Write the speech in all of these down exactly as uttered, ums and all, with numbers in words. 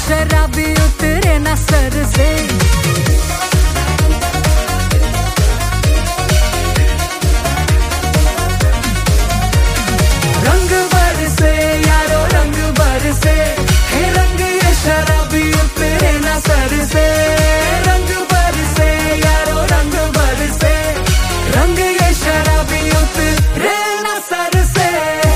शराबी उतरे ना सर से। रंग बरसे यारो रंग बरसे, हे रंग ये शराबी उतरे ना सर से। रंग बरसे यारो रंग बरसे, रंग ये शराबी उतरे ना सर से।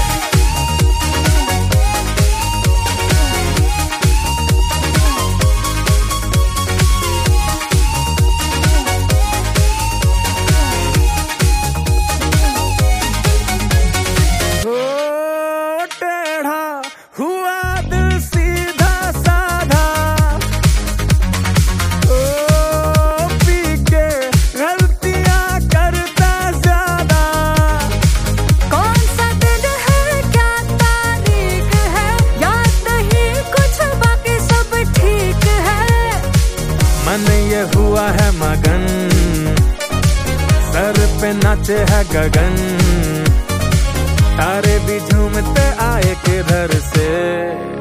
हुआ दिल सीधा साधा, ओ पी के गलतियां करता ज्यादा। कौन सा दिन है क्या तारीख है, याद नहीं कुछ बाकी सब ठीक है। मन ये हुआ है मगन, सर पे नाचे है गगन। तारे भी झूमते आए किधर से।